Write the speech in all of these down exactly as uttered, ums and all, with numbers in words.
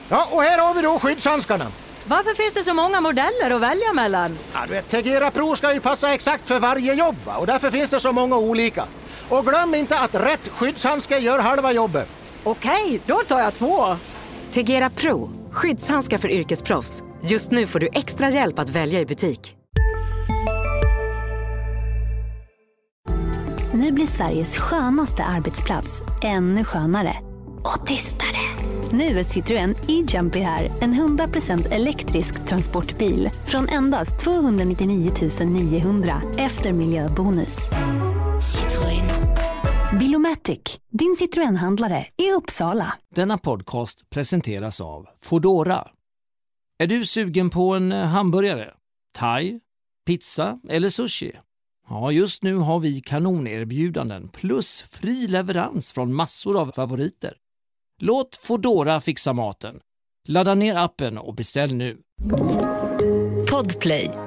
Ja, och här har vi då skyddshandskarna. Varför finns det så många modeller att välja mellan? Ja, du vet, Tegera Pro ska ju passa exakt för varje jobb, va? Och därför finns det så många olika. Och glöm inte att rätt skyddshandske gör halva jobbet. Okej, då tar jag två. Tegera Pro, skyddshandskar för yrkesproffs. Just nu får du extra hjälp att välja i butik. Nu blir Sveriges skönaste arbetsplats ännu skönare. Och tystare. Nu är Citroën e-Jumpy här. En hundra procent elektrisk transportbil. Från endast tvåhundranittionio tusen niohundra efter miljöbonus. Citroën. Bilomatic. Din Citroën-handlare i Uppsala. Denna podcast presenteras av Foodora. Är du sugen på en hamburgare, thai, pizza eller sushi? Ja, just nu har vi kanonerbjudanden plus fri leverans från massor av favoriter. Låt Foodora fixa maten. Ladda ner appen och beställ nu. Podplay.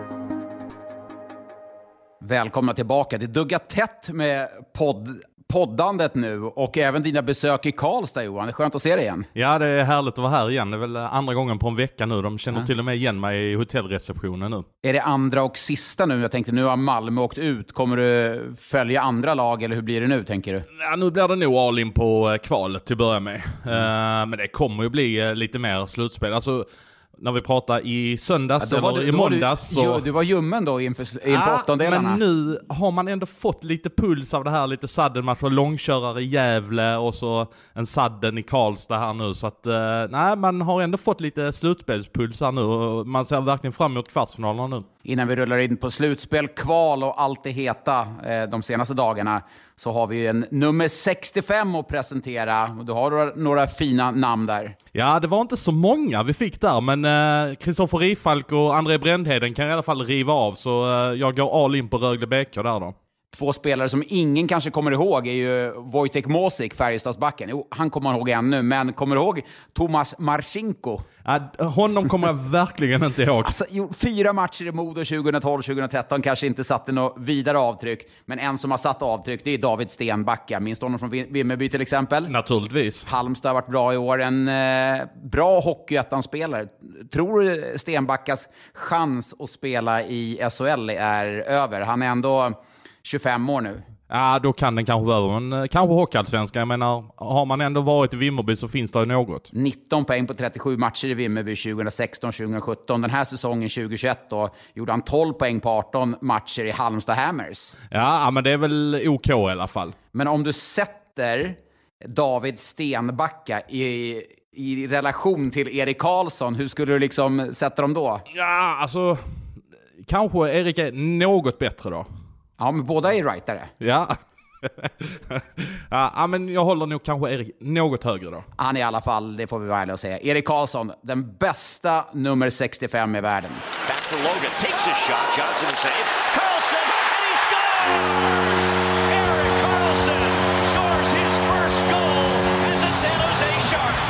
Välkomna tillbaka. Det duggar tätt med podd, poddandet nu och även dina besök i Karlstad, Johan. Det är skönt att se dig igen. Ja, det är härligt att vara här igen. Det är väl andra gången på en vecka nu. De känner ja. till och med igen mig i hotellreceptionen nu. Är det andra och sista nu? Jag tänkte, nu har Malmö åkt ut. Kommer du följa andra lag eller hur blir det nu, tänker du? Ja, nu blir det nog all in på kvalet till att börja med. Mm. Uh, men det kommer ju bli lite mer slutspel. Alltså... När vi pratar i söndags ja, eller du, i måndags. Du, så... du var ljummen då inför, inför ja, åttondelarna. Men nu har man ändå fått lite puls av det här. Lite saddenmatch och långkörare i Gävle och så en sadden i Karlstad här nu. Så att eh, nej, man har ändå fått lite slutspelspuls här nu. Och man ser verkligen fram emot kvartsfinalerna nu. Innan vi rullar in på slutspel, kval och allt det heta eh, de senaste dagarna, så har vi en nummer sextiofem att presentera. Du har några, några fina namn där. Ja, det var inte så många vi fick där, men Kristoffer eh, Rifalk och André Brändheden kan i alla fall riva av, så eh, jag går all in på Rögle B K där då. Två spelare som ingen kanske kommer ihåg är ju Wojtek Mosik, Färjestadsbacken. Jo, han kommer ihåg ännu, men kommer ihåg Tomas Marchenko? Ja, honom kommer jag verkligen inte ihåg. Alltså, jo, fyra matcher i Modo tjugohundratolv tjugohundratretton kanske inte satte något vidare avtryck, men en som har satt avtryck, det är David Stenbacka. Minns du honom från Vimmerby till exempel? Naturligtvis. Halmstad har varit bra i år. En eh, bra hockeyettan-spelare. Tror du Stenbackas chans att spela i S H L är över? Han är ändå tjugofem år nu. Ja, då kan den kanske vara över. Men kanske hockeyallsvenska. Jag menar, har man ändå varit i Vimmerby så finns det ju något. nitton poäng på trettiosju matcher i Vimmerby tjugohundrasexton tjugosjutton. Den här säsongen tjugohundratjugoett då gjorde han tolv poäng på arton matcher i Halmstad Hammers. Ja, men det är väl OK i alla fall. Men om du sätter David Stenbacka i, i relation till Erik Karlsson, hur skulle du liksom sätta dem då? Ja, alltså kanske Erik är något bättre då. Ja, men båda är rightare. Ja. ja, men jag håller nog kanske Erik något högre då. Han är i alla fall, det får vi vara ärliga och säga. Erik Karlsson, den bästa nummer sextiofem i världen. Back to Logan, takes a shot, Johnson save. Karlsson, and he scores! Erik Karlsson scores his first goal as a San Jose Shark.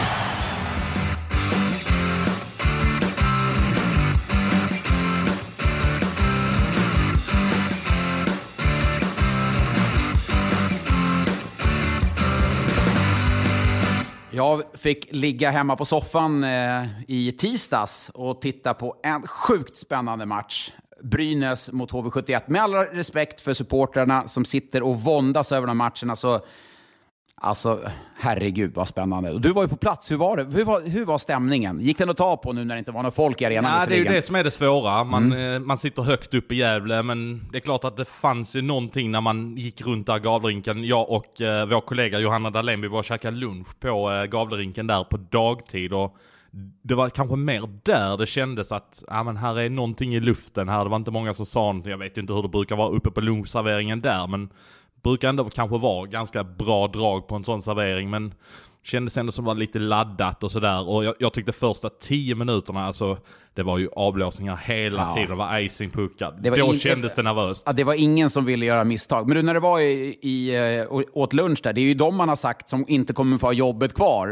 Jag fick ligga hemma på soffan eh, i tisdags och titta på en sjukt spännande match. Brynäs mot H V sjuttioett. Med all respekt för supportrarna som sitter och våndas över de matcherna, så alltså, herregud vad spännande. Och du var ju på plats, hur var det? Hur var, hur var stämningen? Gick den att ta på nu när det inte var någon folk i arenan? Ja, det är ju det som är det svåra. Man, mm. man sitter högt upp i Gävle, men det är klart att det fanns ju någonting när man gick runt där Gavlerinken. Jag och eh, vår kollega Johanna Dahlén, vi var och käkade lunch på eh, Gavlerinken där på dagtid, och det var kanske mer där det kändes att ja, men här är någonting i luften här. Det var inte många som sa någonting. Jag vet inte hur det brukar vara uppe på lunchserveringen där, men brukar ändå kanske vara ganska bra drag på en sån servering, men kändes ändå som var lite laddat och sådär. Och jag, jag tyckte första tio minuterna, alltså det var ju avblåsningar hela ja. tiden. Det var icing puckad. Då in... kändes det nervöst. Ja, det var ingen som ville göra misstag. Men du, när det var i, i, åt lunch där, det är ju de man har sagt som inte kommer få ha jobbet kvar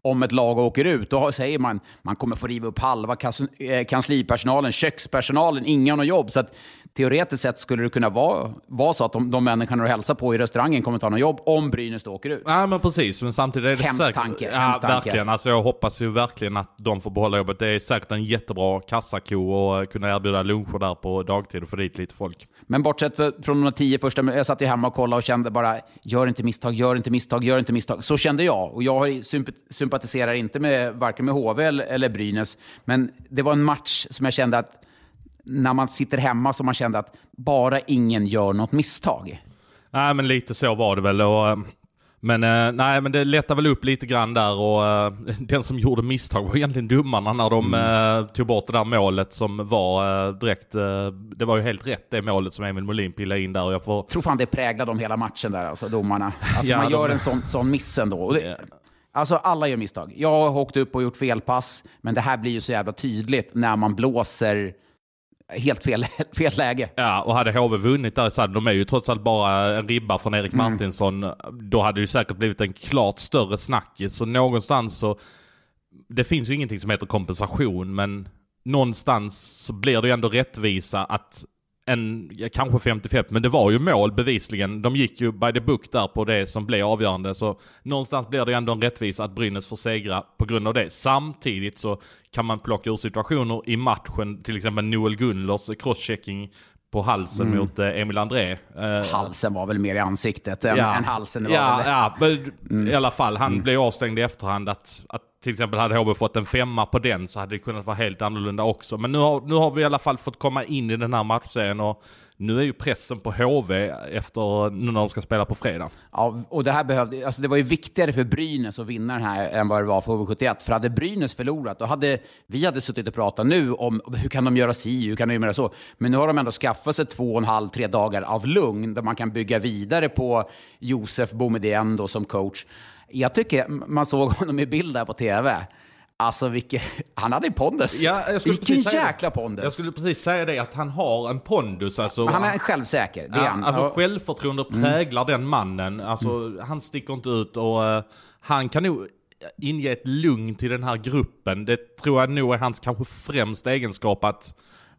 om ett lag åker ut, då säger man man kommer få riva upp halva kanslipersonalen, kökspersonalen, ingen har jobb. Så att teoretiskt sett skulle det kunna vara, vara så att de, de människorna du hälsar på i restaurangen kommer ta något jobb om Brynäs då åker ut. Ja, men precis. Men samtidigt är det hemskt säkert... tanke. Ja, hemskt tanke. verkligen. Alltså, jag hoppas ju verkligen att de får behålla jobbet. Det är säkert en jättebra kassako och kunna erbjuda luncher där på dagtid och få dit lite folk. Men bortsett från de tio första, jag satt ju hemma och kollade och kände bara, gör inte misstag, gör inte misstag, gör inte misstag. Så kände jag. Och jag sympatiserar inte med varken med H V eller Brynäs. Men det var en match som jag kände att när man sitter hemma så man kände att bara ingen gör något misstag. Nej, men lite så var det väl. Och, men, nej, men det lättar väl upp lite grann där. Och den som gjorde misstag var egentligen domarna när de mm. tog bort det där målet som var direkt. Det var ju helt rätt det målet som Emil Molin pillade in där. Och jag får... tror fan det präglade om hela matchen där, alltså domarna. Alltså ja, man gör de... en sån, sån miss ändå. Och det... yeah. Alltså alla gör misstag. Jag har åkt upp och gjort felpass, men det här blir ju så jävla tydligt när man blåser helt fel, fel läge. Ja, och hade H V vunnit där så hade de är ju trots allt bara en ribba från Erik mm. Martinsson. Då hade det ju säkert blivit en klart större snackis. Så någonstans så... Det finns ju ingenting som heter kompensation, men någonstans så blir det ju ändå rättvisa att en, kanske femtiofem, men det var ju mål bevisligen. De gick ju by the book där på det som blev avgörande. Så någonstans blir det ändå en rättvisa att Brynäs får segra på grund av det. Samtidigt så kan man plocka ur situationer i matchen, till exempel Noel Gunlers crosschecking på halsen mm. mot eh, Emil André. Eh, halsen var väl mer i ansiktet än, ja, än halsen. Var ja, väl... ja, men mm. i alla fall. Han mm. blev avstängd i efterhand att, att till exempel hade H V fått en femma på den så hade det kunnat vara helt annorlunda också. Men nu har, nu har vi i alla fall fått komma in i den här matchserien och nu är ju pressen på H V efter nu när de ska spela på fredag. Ja, och det här behövde, alltså det var ju viktigare för Brynäs att vinna den här än vad det var för H V sjuttioett. För hade Brynäs förlorat, då hade vi hade suttit och pratat nu om hur kan de göra si, hur kan de göra så. Men nu har de ändå skaffat sig två och en halv, tre dagar av lugn där man kan bygga vidare på Josef Boumedienne som coach. Jag tycker man såg honom i bild där på tv. Alltså, vilket, han hade en pondus. Ja, vilken jäkla pondus. Jag skulle precis säga det, att han har en pondus. Alltså, han är självsäker. Det är ja, han. alltså, ja. Självförtroende präglar mm. den mannen. Alltså, mm. Han sticker inte ut och uh, han kan nog inge ett lugn till den här gruppen. Det tror jag nog är hans kanske främsta egenskap att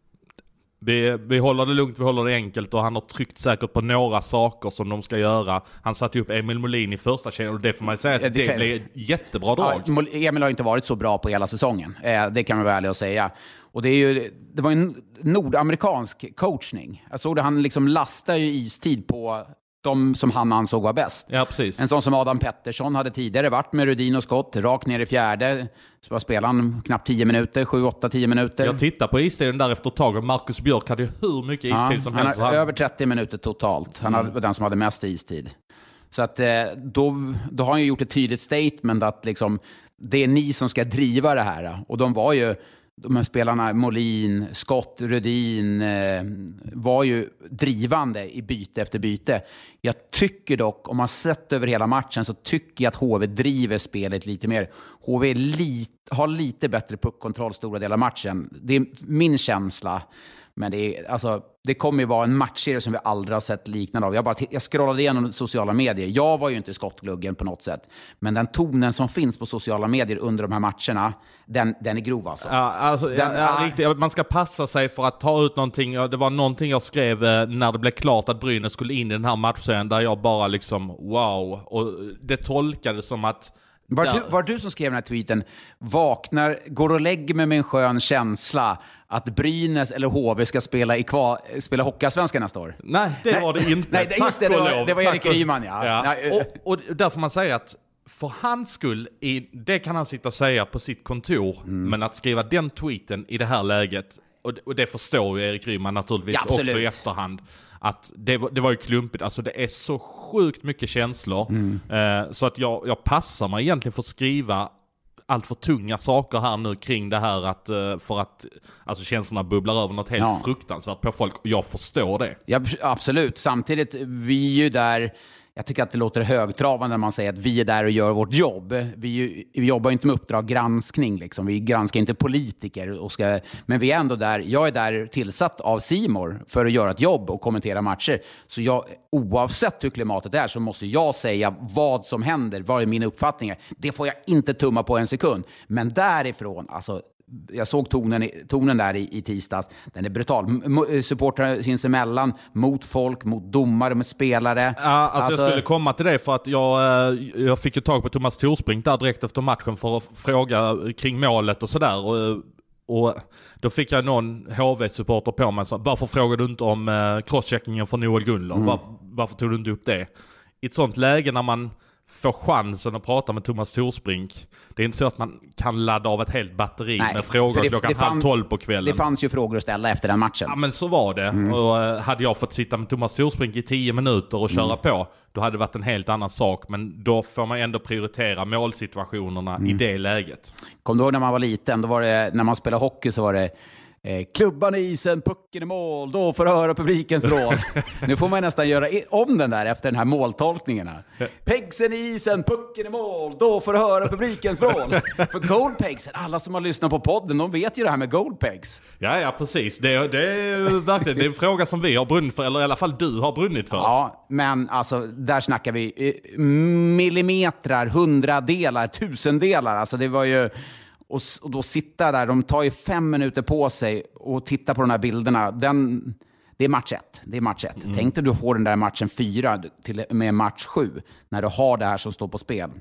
Vi, vi håller det lugnt, vi håller det enkelt och han har tryckt säkert på några saker som de ska göra. Han satte upp Emil Molin i första kedjan och det får man säga att det, det blev jättebra drag. Ja, Emil har inte varit så bra på hela säsongen, det kan man väl ärligt säga. Och det, är ju, det var en nordamerikansk coachning. Jag såg det, han liksom lastade ju istid på de som han ansåg var bäst. Ja, precis. En sån som Adam Pettersson hade tidigare varit med Rudin och Skott, rakt ner i fjärde. Så var spelaren knappt tio minuter, sju, åtta, tio minuter. Jag tittar på istiden där efter ett tag och Marcus Björk hade ju hur mycket istid ja, som han helst. Han över trettio minuter totalt. Han mm. var den som hade mest istid. Så att då, då har han ju gjort ett tydligt statement att liksom, det är ni som ska driva det här. Och de var ju... De här spelarna, Molin, Skott, Rudin, eh, var ju drivande i byte efter byte. Jag tycker dock, om man sett över hela matchen, så tycker jag att H V driver spelet lite mer. H V lit, har lite bättre puckkontroll stora delar av matchen. Det är min känsla. Men det, är, alltså, det kommer ju vara en matchserie som vi aldrig har sett liknande av. Jag, bara, jag scrollade igenom sociala medier. Jag var ju inte i skottgluggen på något sätt. Men den tonen som finns på sociala medier under de här matcherna, den, den är grov alltså. Ja, alltså den, ja, ja, riktigt, man ska passa sig för att ta ut någonting. Det var någonting jag skrev när det blev klart att Brynäs skulle in i den här matchen där jag bara liksom wow. Och det tolkades som att Var du, var du som skrev den här tweeten, vaknar, går och lägger mig med en skön känsla att Brynäs eller H V ska spela i kvar, spela Hockeyallsvenskan nästa år? Nej, det nej, var det inte. Nej, det, just det, det var, det var Erik Ryman, ja. ja. Nej, och, och där får man säga att för hans skull, i, det kan han sitta och säga på sitt kontor, mm. men att skriva den tweeten i det här läget, och, och det förstår ju Erik Ryman naturligtvis ja, också i efterhand, att det, det var ju klumpigt. Alltså det är så sjukt mycket känslor. Mm. Eh, så att jag, jag passar mig egentligen för att skriva allt för tunga saker här nu kring det här att, för att alltså känslorna bubblar över något helt ja. fruktansvärt på folk. Och jag förstår det. Ja, absolut. Samtidigt, vi är ju där... Jag tycker att det låter högtravande när man säger att vi är där och gör vårt jobb. Vi, vi jobbar inte med uppdrag granskning. Liksom. Vi granskar inte politiker. Och ska, men vi är ändå där. Jag är där tillsatt av C More för att göra ett jobb och kommentera matcher. Så jag, oavsett hur klimatet är så måste jag säga vad som händer. Vad är min uppfattning? Det får jag inte tumma på en sekund. Men därifrån, alltså... Jag såg tonen, tonen där i, i tisdags. Den är brutal. M- supportrar sinsemellan, mot folk, mot domare, med spelare. Ja, alltså, alltså jag skulle komma till det för att jag, jag fick ju tag på Thomas Torsbrink där direkt efter matchen för att fråga kring målet och sådär. Och, och då fick jag någon H V-supporter på mig. Så, varför frågade du inte om eh, crosscheckingen för Noel Gunler? Mm. Var, varför tog du inte upp det? I ett sånt läge när man får chansen att prata med Thomas Torsbrink. Det är inte så att man kan ladda av ett helt batteri Nej, med frågor det, klockan det fann, halv tolv på kvällen. Det fanns ju frågor att ställa efter den matchen. Ja, men så var det. Mm. Och uh, hade jag fått sitta med Thomas Torsbrink i tio minuter och köra mm. på, då hade det varit en helt annan sak. Men då får man ändå prioritera målsituationerna mm. i det läget. Kom du ihåg när man var liten? Då var det, när man spelade hockey så var det Eh, klubban i isen, pucken i mål, då får du höra publikens roll. Nu får man nästan göra om den där efter den här måltolkningarna. Pegsen i isen, pucken i mål, då får du höra publikens roll. För goalpegsen, alla som har lyssnat på podden, de vet ju det här med goalpegs. Ja, ja, precis. Det, det är verkligen det är en fråga som vi har brunnit för, eller i alla fall du har brunnit för. Ja, men alltså, där snackar vi eh, millimetrar, hundradelar, tusendelar. Alltså det var ju... Och, och då sitta där, de tar ju fem minuter på sig och titta på de här bilderna. Den, det är match ett. Det är match ett. Mm. Tänk dig du får den där matchen fyra till med match sju. När du har det här som står på spel.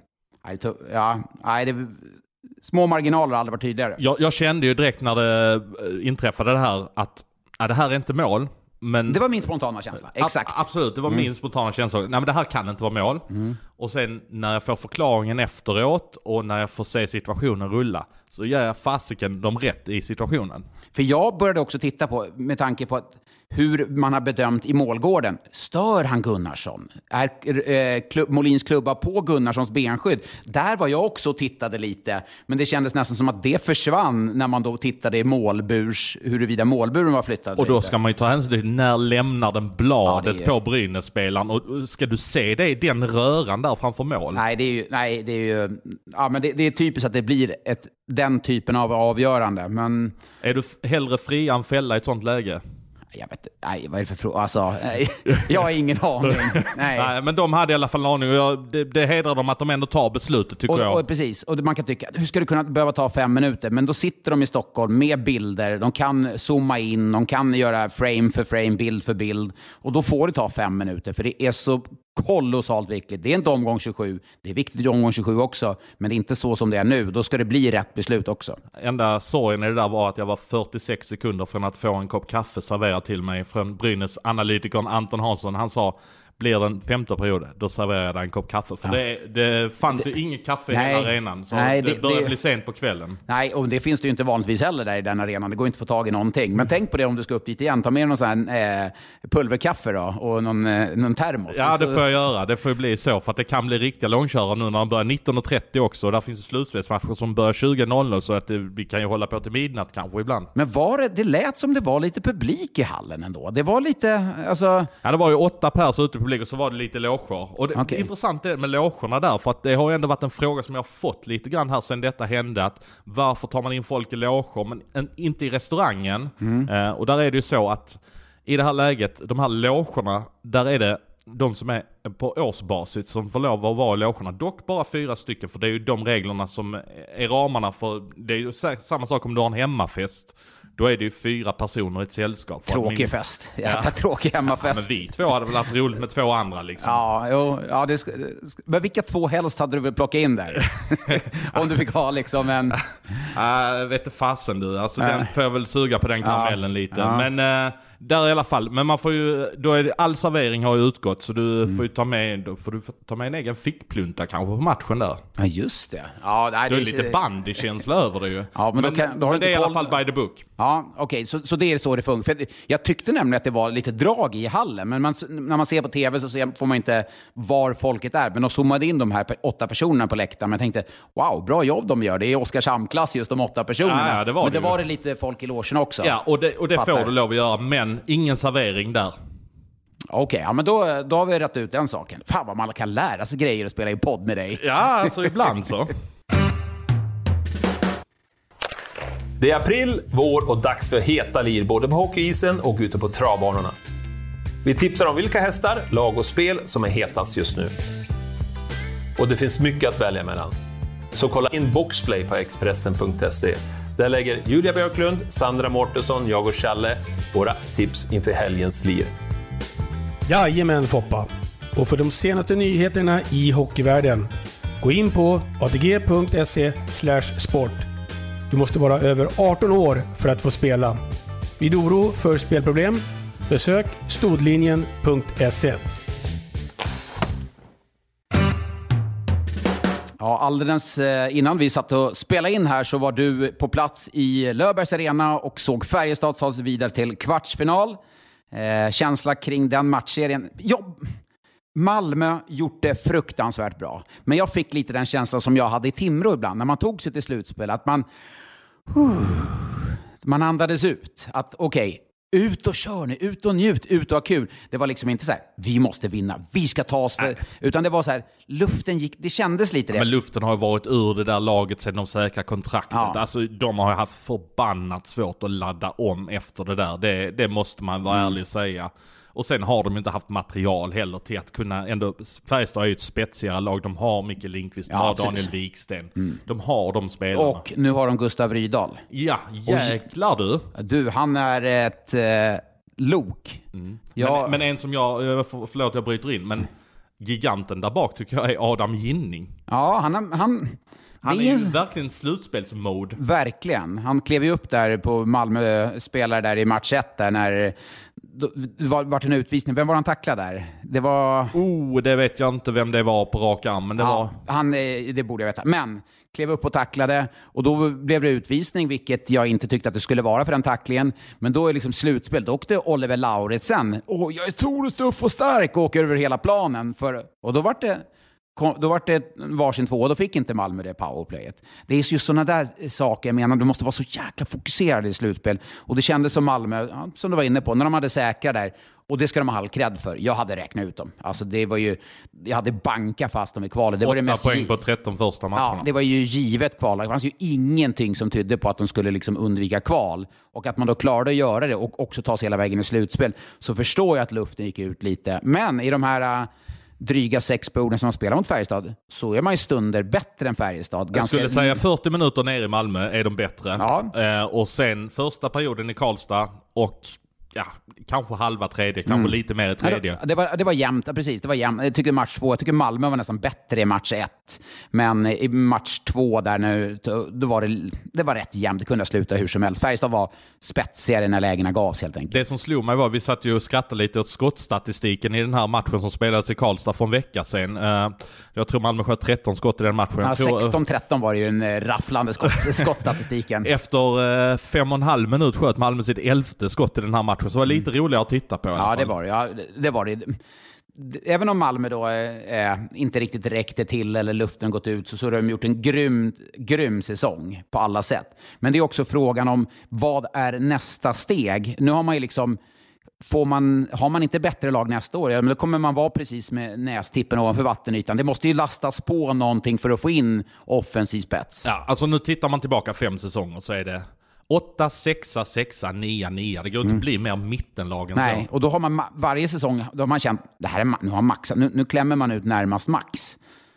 Ja, nej, det, små marginaler har aldrig varit tydligare. Jag, jag kände ju direkt när det inträffade det här att ja, det här är inte mål. Men det var min spontana känsla, exakt. A- absolut, det var mm. min spontana känsla. Nej, men det här kan inte vara mål. Mm. Och sen när jag får förklaringen efteråt och när jag får se situationen rulla, så ger jag fasiken de rätt i situationen. För jag började också titta på, med tanke på att hur man har bedömt i målgården. Stör han Gunnarsson? Är eh, klubb, Molins klubba på Gunnarssons benskydd? Där var jag också och tittade lite. Men det kändes nästan som att det försvann när man då tittade i målburs, huruvida målburen var flyttad. Och då ska man ju ta hänsyn till när lämnar den bladet ja, är... på Brynäs-spelaren. Och ska du se det i den röran där framför mål? Nej, det är ju... Nej, det är ju ja, men det, det är typiskt att det blir ett, den typen av avgörande. Men... Är du hellre fri än fälla i ett sånt läge? Jag vet nej, vad är det för fråga? Alltså, nej, jag har ingen aning. Nej. nej, men de hade i alla fall en aning och jag, det, det hedrar dem att de ändå tar beslutet, tycker och, jag. Och precis, och man kan tycka, hur ska det kunna behöva ta fem minuter? Men då sitter de i Stockholm med bilder, de kan zooma in, de kan göra frame för frame, bild för bild. Och då får det ta fem minuter, för det är så kolossalt viktigt. Det är inte omgång tjugosju, det är viktigt i omgång tjugosju också, men det är inte så som det är nu. Då ska det bli rätt beslut också. Enda sorgen i det där var att jag var fyrtiosex sekunder från att få en kopp kaffe serverad till mig från Brynäs analytikern Anton Hansson. Han sa, blir den femte period, då serverar jag en kopp kaffe. För ja. det, det fanns det, ju inget kaffe nej, i hela arenan, så nej, det, det börjar det, bli sent på kvällen. Nej, och det finns det ju inte vanligtvis heller där i den arenan. Det går inte att få tag i någonting. Men tänk på det om du ska upp dit igen. Ta med någon sån här eh, pulverkaffe då, och någon, eh, någon termos. Ja, det så... får jag göra. Det får ju bli så, för att det kan bli riktiga långkörare nu när de börjar nitton trettio också. Och där finns det slutspelsmatcher som börjar tjugo noll noll, så att det, vi kan ju hålla på till midnatt kanske ibland. Men var det, det lät som det var lite publik i hallen ändå. Det var lite, alltså... Ja, det var ju åtta pers ute i publik och så var det lite loger. Och det, okay. det är intressant det med logerna där, för att det har ju ändå varit en fråga som jag har fått lite grann här sedan detta hände, att varför tar man in folk i loger men en, inte i restaurangen? Mm. Eh, och där är det ju så att i det här läget, de här logerna, där är det de som är på årsbasis som får lov att vara i logerna. Dock bara fyra stycken, för det är ju de reglerna som är ramarna för, det är ju samma sak om du har en hemmafest. Då är det ju fyra personer i ett sällskap. Tråkig min... fest. Ja, ja. Tråkig hemmafest. Ja, men vi två hade väl haft roligt med två andra liksom. Ja, jo, ja det sk... men vilka två helst hade du väl plockat in där? Om du fick ha liksom en... Jag uh, vet inte fasen du. Alltså, uh. den får jag väl suga på den karamellen uh. lite. Uh. Men uh, där i alla fall. Men man får ju, då är det, all servering har ju utgått, så du mm. får ju ta med, då får du ta med en egen fickplunta kanske på matchen där. Ja, just det. Ja, nej, det är det... lite bandykänsla över det ju. Ja, men, men, då kan, då har men det är i alla fall by the book. Ja, okej. Okay. Så, så det är så det funkar. För jag tyckte nämligen att det var lite drag i hallen. Men man, när man ser på tv så ser, får man inte var folket är. Men de zoomade in de här åtta personerna på läktaren. Men jag tänkte, wow, bra jobb de gör. Det är Oskarshamn-klass just de åtta personerna. Ja, ja, det var men det det var det lite folk i logen också. Ja, och det, och det får du lov att göra. Men ingen servering där. Okej, okay, ja, men då, då har vi rätt ut den saken. Fan vad man kan lära sig grejer och spela i podd med dig. Ja, alltså ibland så. Det är april, vår och dags för heta lir både på hockeyisen och ute på travbanorna. Vi tipsar om vilka hästar, lag och spel som är hetast just nu. Och det finns mycket att välja mellan. Så kolla in Boxplay på Expressen punkt se. Där lägger Julia Björklund, Sandra Mårtensson, jag och Challe våra tips inför helgens lir. Jajamän Foppa. Och för de senaste nyheterna i hockeyvärlden, gå in på atg punkt se slash sport. Du måste vara över arton år för att få spela. Vid oro för spelproblem, besök stodlinjen punkt se. Ja, alldeles innan vi satt och spelade in här så var du på plats i Löfbergs Arena och såg Färjestad ta sig vidare till kvartsfinal. Eh, känsla kring den matchserien. Ja, Malmö gjort det fruktansvärt bra. Men jag fick lite den känslan som jag hade i Timrå ibland när man tog sig till slutspel. Att man, uh, man andades ut. Att okej, okay, ut och kör nu, ut och njut, ut och ha kul. Det var liksom inte så här, vi måste vinna, vi ska ta oss för... Utan det var så här, luften gick, det kändes lite det. Ja, men luften har ju varit ur det där laget sedan de säkra kontraktet. Ja. Alltså de har haft förbannat svårt att ladda om efter det där. Det, det måste man vara mm. ärlig och säga. Och sen har de inte haft material heller till att kunna ändå... Färjestad är ju ett spetsigare lag. De har Micke Lindqvist, de ja, har Daniel Wiksten. Mm. De har de spelarna. Och nu har de Gustav Rydahl. Ja, jäklar du. Du, han är ett eh, lok. Mm. Ja. Men, men en som jag... Förlåt, jag bryter in. Men giganten där bak tycker jag är Adam Ginning. Ja, han... han... Han är ju verkligen slutspelsmode. Verkligen. Han klev ju upp där på Malmö, spelare där i match ett där när det var, var en utvisning. Vem var han tacklad där? Det var... Oh, det vet jag inte vem det var på rak arm, men det ja, var... Han, det borde jag veta. Men klev upp och tacklade och då blev det utvisning, vilket jag inte tyckte att det skulle vara för den tacklingen. Men då är liksom slutspel. Då åkte Oliver Lauritsen. Åh, jag är stor, tuff och stark och åker över hela planen. För, och då var det... Då var det varsin två och då fick inte Malmö det powerplayet. Det är just sådana där saker, jag menar, du måste vara så jäkla fokuserad i slutspel. Och det kändes som Malmö, ja, som du var inne på, när de hade säkra där. Och det ska de ha all cred för. Jag hade räknat ut dem. Alltså det var ju, jag hade bankat fast dem i kvalet. Det var det mest poäng på tretton första matcherna. Ja, det var ju givet kval. Det fanns ju ingenting som tydde på att de skulle liksom undvika kval. Och att man då klarade att göra det och också ta sig hela vägen i slutspel. Så förstår jag att luften gick ut lite. Men i de här... dryga sex perioden som man spelar mot Färjestad så är man i stunder bättre än Färjestad. Jag skulle Ganska... säga fyrtio minuter ner i Malmö är de bättre. Ja. Eh, och sen första perioden i Karlstad och ja, kanske halva tredje, kanske mm. lite mer i tredje. Ja, det, var, det var jämnt, precis. Det var jämnt. Jag tycker match två, jag tycker Malmö var nästan bättre i match ett. Men i match två där nu, då var det, det var rätt jämnt. Det kunde sluta hur som helst. Färjestad var spetsigare när lägena gavs helt enkelt. Det som slog mig var, vi satt ju och skrattade lite åt skottstatistiken i den här matchen som spelades i Karlstad för en vecka sedan. Uh, jag tror Malmö sköt tretton skott i den matchen. Ja, tror, sexton tretton var det ju en rafflande skott, skottstatistiken. Efter uh, fem och en halv minut sköt Malmö sitt elfte skott i den här matchen. Så det var lite mm. roligare att titta på. Ja, det var det. Ja, det var det. Även om Malmö då eh, inte riktigt räckte till eller luften gått ut så, så har de gjort en grym, grym säsong på alla sätt. Men det är också frågan om vad är nästa steg? Nu har man ju liksom, får man, har man inte bättre lag nästa år, ja, men då kommer man vara precis med nästippen ovanför vattenytan. Det måste ju lastas på någonting för att få in offensiv spets. Ja, alltså nu tittar man tillbaka fem säsonger så är det åtta, sexa, sexa, nia, nia. Det går inte mm. att bli mer mittenlagen. Nej, så. Och då har man varje säsong, då har man känt, det här är, nu, har max, nu, nu klämmer man ut närmast max.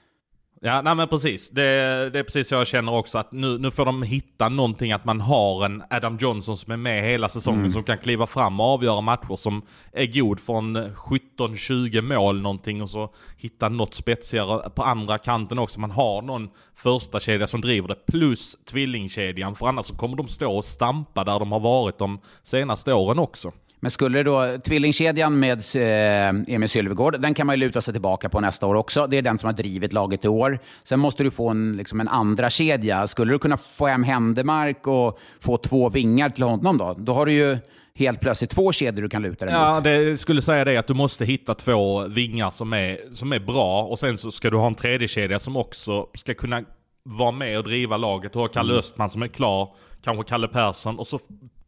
Ja, nej men precis. Det, det är precis så jag känner också, att nu, nu får de hitta någonting, att man har en Adam Johnson som är med hela säsongen, mm. som kan kliva fram och avgöra matcher, som är god från sjutton tjugo mål någonting, och så hitta något spetsigare på andra kanten också. Man har någon första kedja som driver det, plus tvillingkedjan, för annars så kommer de stå och stampa där de har varit de senaste åren också. Men skulle det då, tvillingkedjan med eh, Emil Sylvegård, den kan man ju luta sig tillbaka på nästa år också. Det är den som har drivit laget i år. Sen måste du få en, liksom en andra kedja. Skulle du kunna få hem Händemark och få två vingar till honom då? Då har du ju helt plötsligt två kedjor du kan luta dig ja, mot. Det skulle säga det, att du måste hitta två vingar som är, som är bra. Och sen så ska du ha en tredje kedja som också ska kunna vara med och driva laget. Du har Kalle mm. Östman som är klar, kanske Kalle Persson, och så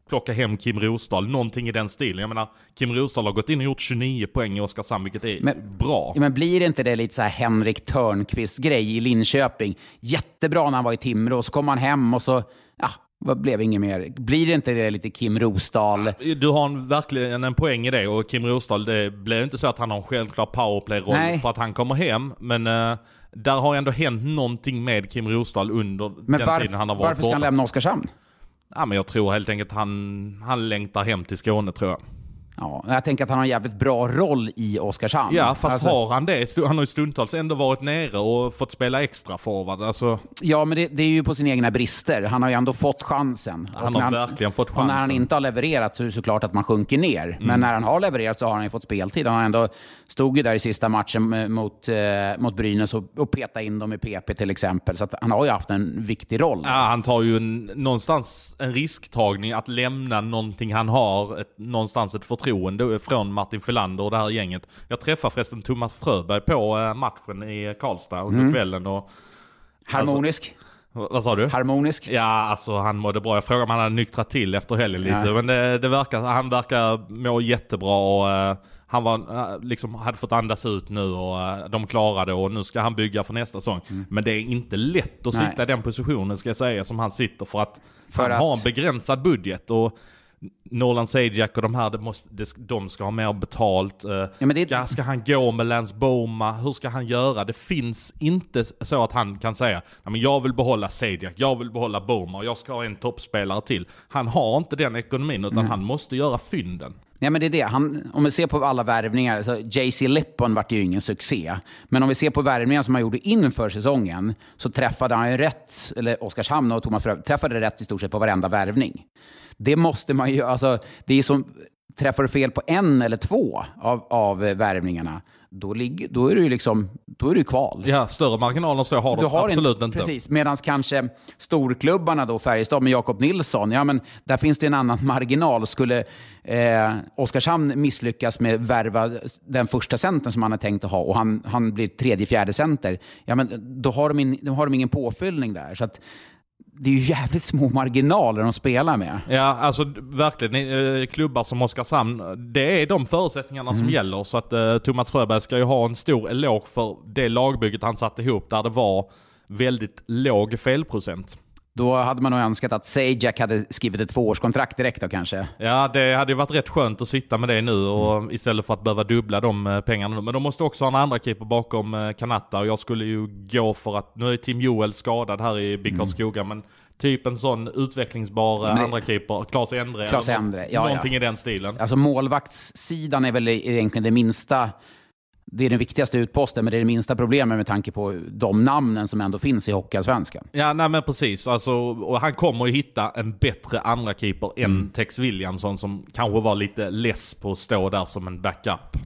plocka hem Kim Rosdahl, någonting i den stilen. Jag menar, Kim Rosdahl har gått in och gjort tjugonio poäng i Oskarshamn, vilket är men, bra. Ja, men blir inte det lite så här Henrik Törnqvist-grej i Linköping? Jättebra när han var i Timrå, och så kom han hem och så, ja, vad blev inget mer? Blir det inte det lite Kim Rosdahl? Du har en, verkligen en poäng i det, och Kim Rosdahl, det blir inte så att han har en självklar powerplay-roll Nej. för att han kommer hem, men uh, där har ändå hänt någonting med Kim Rosdahl under men den varf- tiden han har varit varför ska borta. han lämna Oskarshamn? Ja, men jag tror helt enkelt han, han längtar hem till Skåne, tror jag. Ja, jag tänker att han har en jävligt bra roll i Oskarshamn. Ja, fast alltså, har han det? Han har ju stundtals ändå varit nere och fått spela extra forward. Alltså... Ja, men det, det är ju på sina egna brister. Han har ju ändå fått chansen. Han har han, verkligen fått chansen. Och när han inte har levererat så är det såklart att man sjunker ner. Mm. Men när han har levererat så har han ju fått speltid. Han har ändå stod ju där i sista matchen mot, eh, mot Brynäs och, och peta in dem i P P till exempel. Så att han har ju haft en viktig roll. Ja, han tar ju en, någonstans en risktagning att lämna någonting han har, ett, någonstans ett förtroende från Martin Filander och det här gänget. Jag träffade förresten Thomas Fröberg på äh, matchen i Karlstad under mm. kvällen. Och, harmonisk. Alltså, vad sa du? Harmonisk. Ja, alltså han mådde bra. Jag frågade om han hade nyktrat till efter helgen lite. Ja. Men det, det verkar, han verkar må jättebra och uh, han var, uh, liksom, hade fått andas ut nu och uh, de klarade och nu ska han bygga för nästa säsong. Mm. Men det är inte lätt att Nej. sitta i den positionen, ska jag säga, som han sitter för att för han att... har en begränsad budget och Nolan Sajak och de här, det måste, det, de ska ha mer betalt. Ja, men det... ska, ska han gå med Lance Boma? Hur ska han göra? Det finns inte så att han kan säga ja, men jag vill behålla Sajak, jag vill behålla Boma och jag ska ha en toppspelare till. Han har inte den ekonomin utan mm. han måste göra fynden. Ja, men det är det. Han, om vi ser på alla värvningar, så J C Lippon vart ju ingen succé. Men om vi ser på värvningar som han gjorde inför säsongen så träffade han ju rätt, eller Oskarshamn och Thomas Fröberg träffade rätt i stort sett på varenda värvning. Det måste man ju, alltså det är som, träffar du fel på en eller två av, av värvningarna, då, ligger, då är du ju liksom, då är du kval. Ja, större marginaler så har de absolut inte. Precis, medan kanske storklubbarna då, Färjestad med Jakob Nilsson, ja men där finns det en annan marginal. Skulle eh, Oskarshamn misslyckas med värva den första centern som han har tänkt att ha och han, han blir tredje, fjärde center, ja men då har de, in, då har de ingen påfyllning där. Så att det är ju jävligt små marginaler de spelar med. Ja, alltså verkligen. Klubbar som Oskarshamn, det är de förutsättningarna mm. som gäller. Så att uh, Thomas Fröberg ska ju ha en stor eloge för det lagbygget han satte ihop där det var väldigt låg felprocent. Då hade man nog önskat att Sajak hade skrivit ett tvåårskontrakt direkt då kanske. Ja, det hade ju varit rätt skönt att sitta med det nu och mm. istället för att behöva dubbla de pengarna nu. Men de måste också ha en andra keeper bakom Kanatta och jag skulle ju gå för att, nu är Tim Joel skadad här i B K Skoga, mm. men typ en sån utvecklingsbar mm. andra keeper, Claes Endre. Claes Endre, ja, någonting ja. i den stilen. Alltså målvaktssidan är väl egentligen det minsta. Det är den viktigaste utposten, men det är det minsta problemet med tanke på de namnen som ändå finns i Hockeyallsvenskan. Ja, nej men precis. Alltså, och han kommer ju hitta en bättre andra keeper mm. än Tex Williamson som kanske var lite less på att stå där som en backup.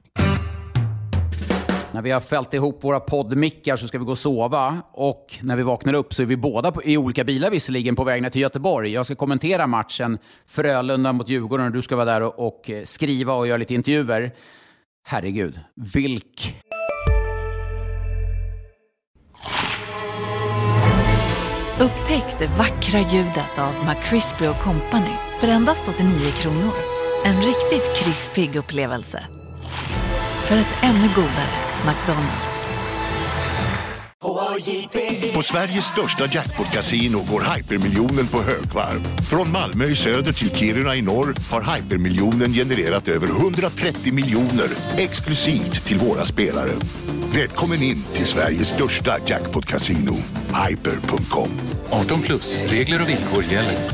När vi har fällt ihop våra poddmickar så ska vi gå och sova. Och när vi vaknar upp så är vi båda på, i olika bilar visserligen på vägen till Göteborg. Jag ska kommentera matchen Frölunda mot Djurgården och du ska vara där och, och skriva och göra lite intervjuer. Herregud, vilk... Upptäck det vackra ljudet av McCrispy och Company för endast åttionio kronor. En riktigt krispig upplevelse. För ett ännu godare McDonald's. På Sveriges största jackpot-casino går hypermiljonen på högvarv. Från Malmö i söder till Kiruna i norr har hypermiljonen genererat över hundratrettio miljoner exklusivt till våra spelare. Välkommen in till Sveriges största jackpot-casino, hyper punkt com. arton plus, regler och villkor gäller.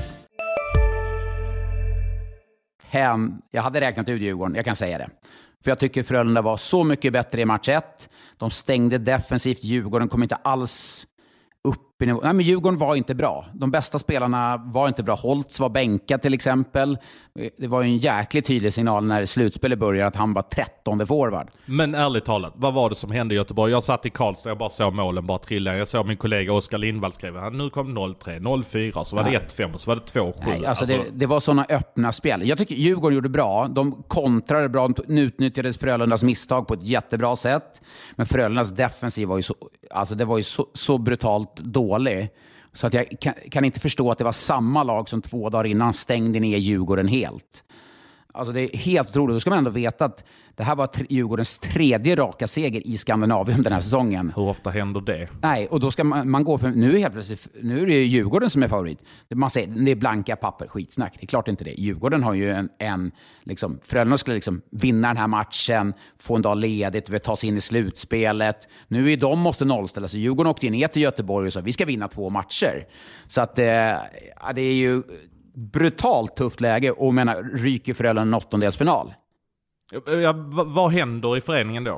Hem, jag hade räknat ut Djurgården, jag kan säga det. För jag tycker Frölunda var så mycket bättre i match ett. De stängde defensivt. Djurgården kom inte alls upp i nivå. Nej, men Djurgården var inte bra. De bästa spelarna var inte bra. Holtz var bänkad till exempel. Det var ju en jäkligt tydlig signal när slutspelet började att han var trettonde forward. Men ärligt talat, vad var det som hände i Göteborg? Jag satt i Karlstad, jag bara såg målen bara trilla. Jag såg min kollega Oskar Lindvall skriva, nu kom noll tre, noll fyra, så var det ett fem och så var det två sju. Nej, alltså, alltså... Det, det var sådana öppna spel. Jag tycker Djurgården gjorde bra. De kontrade bra, de utnyttjade Frölundas misstag på ett jättebra sätt. Men Frölundas defensiv var ju så, alltså det var ju så, så brutalt dålig. Så att jag kan, kan inte förstå att det var samma lag som två dagar innan stängde ner Djurgården helt. Alltså det är helt otroligt. Då ska man ändå veta att det här var Djurgårdens tredje raka seger i Skandinavien den här säsongen. Hur ofta händer det? Nej, och då ska man, man gå för... Nu är, helt plötsligt, nu är det Djurgården som är favorit. Man säger det är blanka papper, skitsnack. Det är klart inte det. Djurgården har ju en... en liksom, Frölunda skulle liksom vinna den här matchen, få en dag ledigt, ta sig in i slutspelet. Nu är de måste nollställa sig. Djurgården åkte ner till Göteborg och sa vi ska vinna två matcher. Så att eh, det är ju brutalt tufft läge och menar, ryker Frölunda en åttondelsfinal. Ja, vad, vad händer i föreningen då?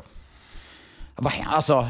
Vad händer? Alltså,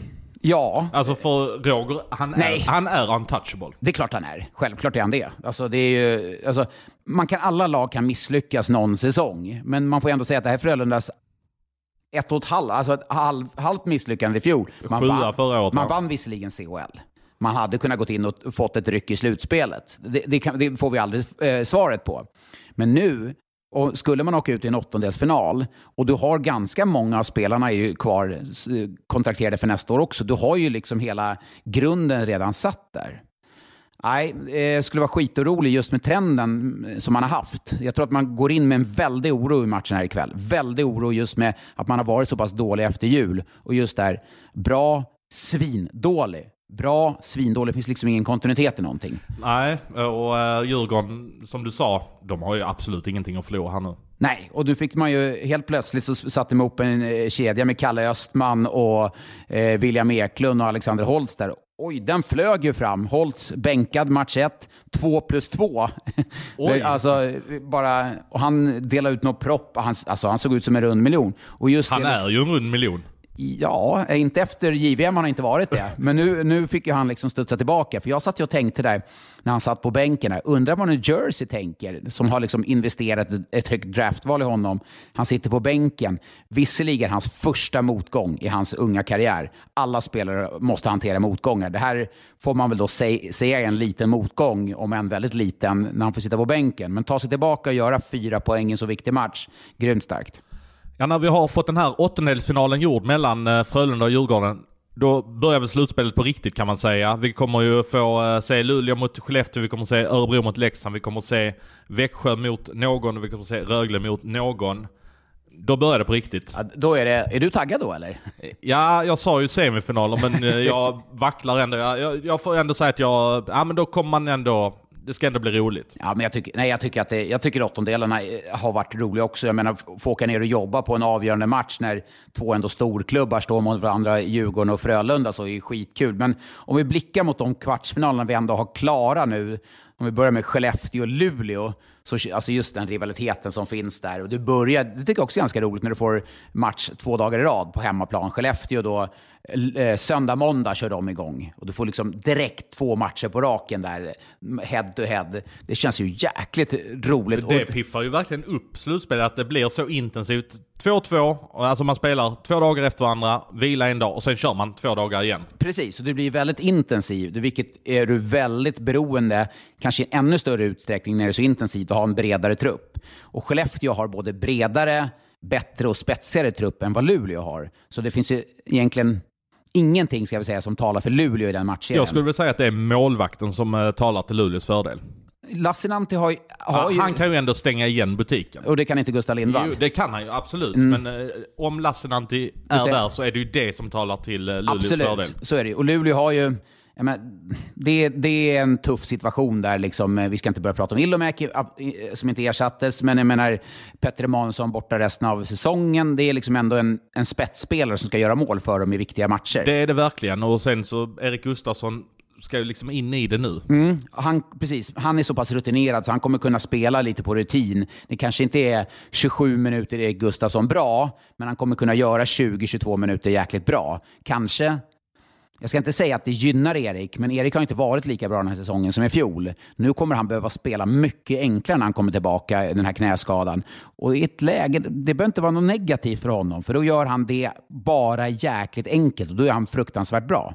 ja. Alltså för Roger, han är, han är untouchable. Det är klart han är. Självklart är han det. Alltså det är ju, alltså, man kan, alla lag kan misslyckas någon säsong. Men man får ändå säga att det här är Frölundas ett och ett halvt, alltså ett halv, halvt misslyckande i fjol. Man Sjua vann, förra året, man va? vann visserligen C H L. Man hade kunnat gått in och fått ett ryck i slutspelet. Det, det, kan, det får vi aldrig eh, svaret på. Men nu, och skulle man åka ut i en åttondelsfinal och du har ganska många av spelarna är ju kvar kontrakterade för nästa år också. Du har ju liksom hela grunden redan satt där. Nej, det skulle vara skitorolig just med trenden som man har haft. Jag tror att man går in med en väldig oro i matchen här ikväll. Väldig oro just med att man har varit så pass dålig efter jul. Och just där, bra, svindålig. Bra, svindålig. Det finns liksom ingen kontinuitet i någonting. Nej, och uh, Djurgården, som du sa, de har ju absolut ingenting att förlora här nu. Nej, och nu fick man ju helt plötsligt så satte man upp en eh, kedja med Kalle Östman och eh, William Eklund och Alexander Holtz där. Oj, den flög ju fram. Holtz bänkad match ett, två plus två. Oj. Alltså, bara, och han delade ut något propp. Han, alltså, han såg ut som en rund miljon. Och just han det, är ju en rund miljon. Ja, inte efter J V M har han inte varit det. Men nu, nu fick ju han liksom studsa tillbaka. För jag satt ju och tänkte där när han satt på bänken här. Undrar vad New Jersey tänker som har liksom investerat ett, ett högt draftval i honom. Han sitter på bänken. Visserligen hans första motgång i hans unga karriär. Alla spelare måste hantera motgångar. Det här får man väl då säga, säga är en liten motgång, om en väldigt liten, när han får sitta på bänken. Men ta sig tillbaka och göra fyra poäng i en så viktig match. Grymt starkt. Ja, när vi har fått den här åttondelsfinalen gjord mellan Frölunda och Djurgården, då börjar väl slutspelet på riktigt kan man säga. Vi kommer ju få se Luleå mot Skellefteå, vi kommer se Örebro mot Leksand, vi kommer se Växjö mot någon och vi kommer se Rögle mot någon. Då börjar det på riktigt. Ja, då är det, är du taggad då eller? Ja, jag sa ju semifinaler men jag vacklar ändå. Jag, jag får ändå säga att jag, ja men då kommer man ändå, det ska ändå bli roligt. Ja, men jag tycker, nej, jag tycker att det, jag tycker åttondelarna har varit roliga också. Jag menar, få åka ner och jobba på en avgörande match när två ändå storklubbar står mot varandra, Djurgården och Frölunda, så är det skitkul. Men om vi blickar mot de kvartsfinalerna vi ändå har klara nu, om vi börjar med Skellefteå och Luleå, så alltså just den rivaliteten som finns där. Och du börjar, det tycker jag också är ganska roligt när du får match två dagar i rad på hemmaplan. Skellefteå då, eh, söndag, måndag kör de igång. Och du får liksom direkt två matcher på raken där, head to head. Det känns ju jäkligt roligt. Det piffar ju verkligen upp slutspelet, att det blir så intensivt. två två, alltså man spelar två dagar efter varandra, vila en dag och sen kör man två dagar igen. Precis, och det blir väldigt intensivt, vilket är du väldigt beroende, kanske i ännu större utsträckning när det är så intensivt, att ha en bredare trupp. Och Skellefteå har både bredare, bättre och spetsigare trupp än vad Luleå har. Så det finns ju egentligen ingenting, ska jag säga, som talar för Luleå i den matchen. Jag skulle väl säga att det är målvakten som uh, talar till Luleås fördel. Lassinantti har, har ja, ju... Han kan ju ändå stänga igen butiken. Och det kan inte Gustav Lindvall. Jo, det kan han ju, absolut. Mm. Men eh, om Lassinantti är det... där så är det ju det som talar till eh, Luleås absolut, fördel. Så är det. Och Luleå har ju... Men, det, det är en tuff situation där. Liksom, vi ska inte börja prata om Ilomäki som inte ersattes. Men jag menar, Petter Emanuelsson borta resten av säsongen. Det är liksom ändå en, en spetsspelare som ska göra mål för dem i viktiga matcher. Det är det verkligen. Och sen så Erik Gustafsson ska ju liksom in i det nu. Mm, han, precis. Han är så pass rutinerad så han kommer kunna spela lite på rutin. Det kanske inte är tjugosju minuter Erik Gustafsson bra, men han kommer kunna göra tjugo till tjugotvå minuter jäkligt bra. Kanske, jag ska inte säga att det gynnar Erik, men Erik har inte varit lika bra den här säsongen som i fjol. Nu kommer han behöva spela mycket enklare när han kommer tillbaka i den här knäskadan. Och i ett läge, det behöver inte vara något negativt för honom, för då gör han det bara jäkligt enkelt och då är han fruktansvärt bra.